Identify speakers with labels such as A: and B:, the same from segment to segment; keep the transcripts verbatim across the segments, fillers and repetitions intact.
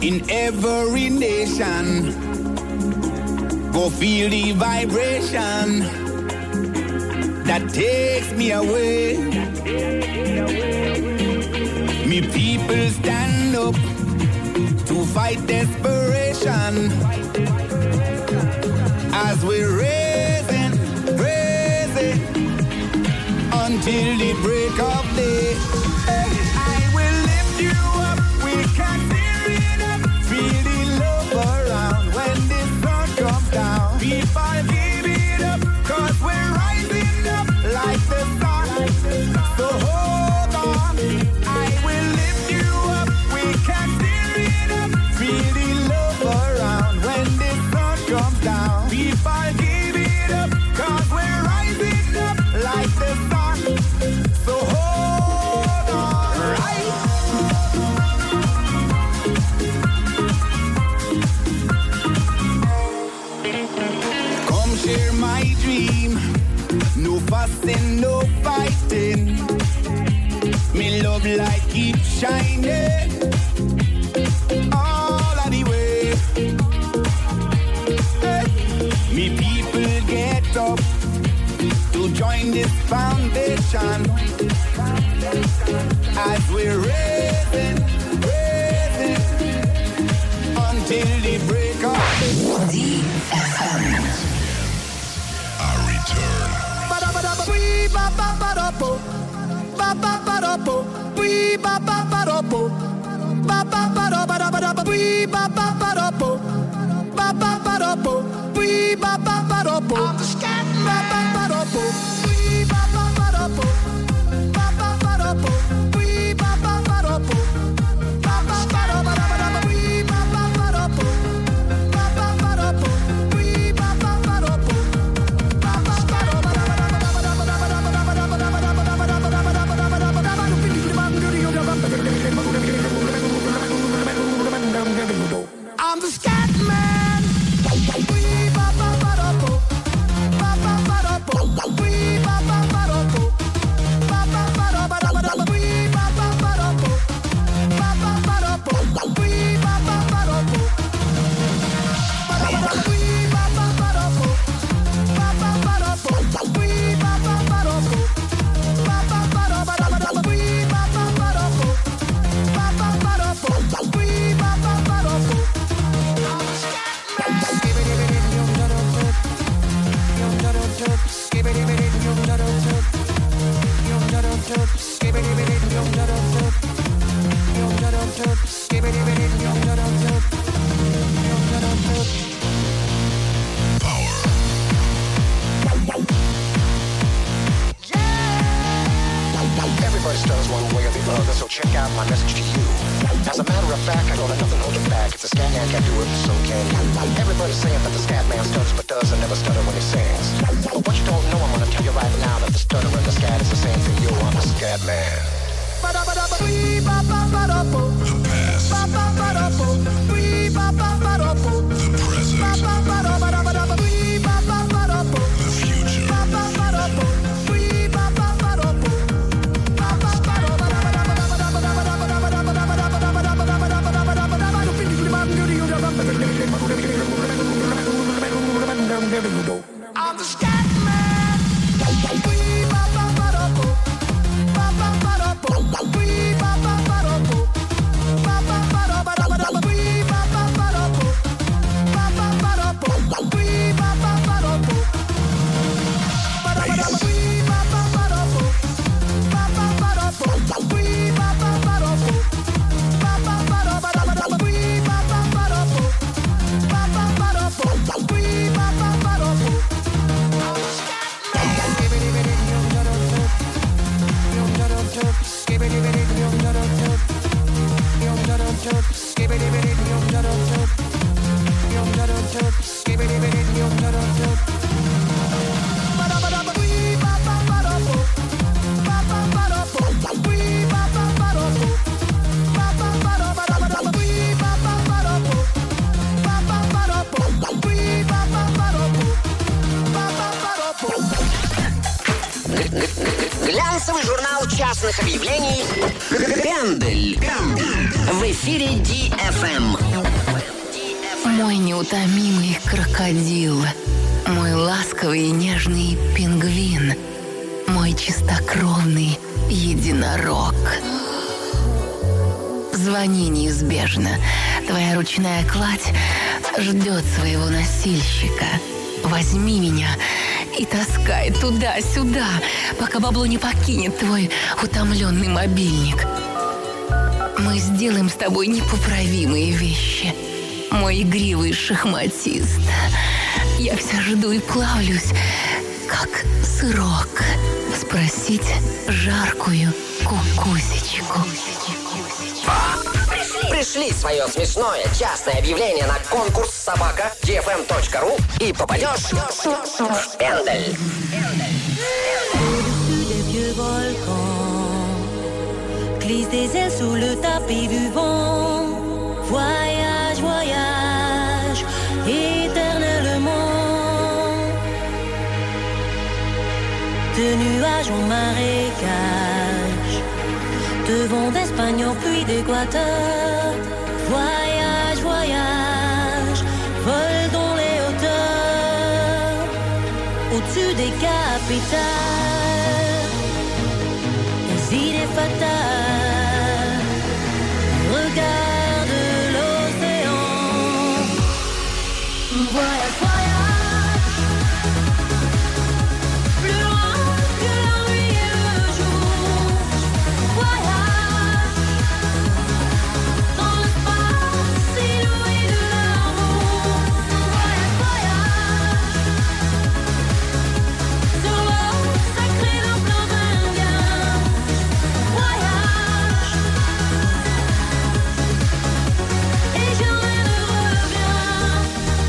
A: in every nation. Go feel the vibration that takes me away. Me people stand up to fight desperation as we're raising, raising until the break of day. I will lift you up, we can tear it up, feel the love around when the sun comes down. People give it up, cause we're rising up like the sun. So hold on, I will lift you up, we can tear it up, feel the love around when the sun comes down. People give it up, cause we're rising up like the sun. So hold on, right? Come share my dream, no fussing, no fighting. Me love light keep shining all of the way. Hey. Me people get up to join this foundation as we're raising, raising until the break of
B: D F M.
C: I return.
D: I'm the scat man. I'm the scat man.
E: Everybody stutters one way or the other, so check out my message to you. As a matter of fact, I don't let nothing hold you back. If the scat man can do it, so can you. Everybody's saying that the scat man stutters but doesn't never stutter when he sings. But what you don't know, I'm gonna tell you right now that the stutter and the scat is the same thing. Yo, I'm the scat man.
C: The past. The present. The future.
D: I'm the scat man.
B: Глянцевый журнал частных объявлений «Пендель». В эфире ди эф эм.
F: Мой неутомимый крокодил, мой ласковый и нежный пингвин, мой чистокровный единорог. Звони неизбежно, твоя ручная кладь ждет своего носильщика. Возьми меня и таскай туда-сюда, пока бабло не покинет твой утомленный мобильник. Мы сделаем с тобой непоправимые вещи, мой игривый шахматист. Я вся жду и плавлюсь, как сырок, спросить жаркую кукусечку.
B: Пришли свое смешное частное объявление на конкурс собака ди эф эм точка ру и попадешь в пендель.
G: Au-dessus des vieux volcans, glisse des ailes sous le tapis du vent. Voyage, voyage, éternellement. De nuages en marécage, de vent d'Espagne en pluie d'Équateur. Voyage, voyage, vole dans les hauteurs, au-dessus des capitales, les idées fatales. Regarde l'océan. Voyage, voyage, plus loin que la nuit et le jour. Voyage dans l'espace inouï de l'amour. Voyage, voyage sur l'eau sacrée d'un fleuve indien. Voyage et jamais ne reviens.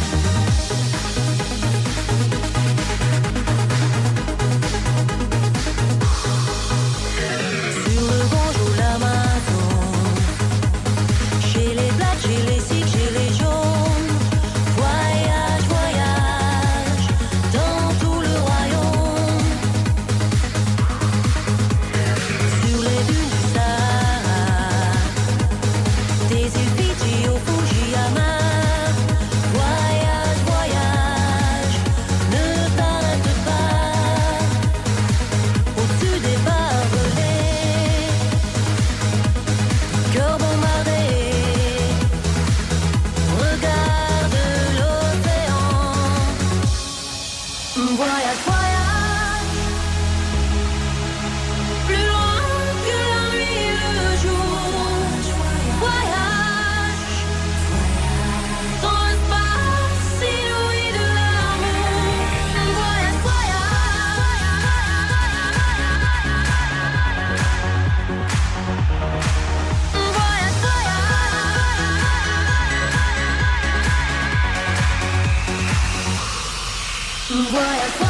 G: Sur le Gange ou l'Amazone, chez les blacks, chez les sikhs, chez les jaunes. Voyage, voyage dans tout le royaume. Sur les dunes du Sahara, des îles Fidji au Fujiyama. Voyage, voyage, ne t'arrête pas. Au-dessus des barbelés, cœur bombardé, regarde l'océan. Voyage, voyage, plus loin que la nuit et le jour. Voyage dans l'espace inouï de l'amour. Voyage, voyage, voyage, voyage, voyage, voyage.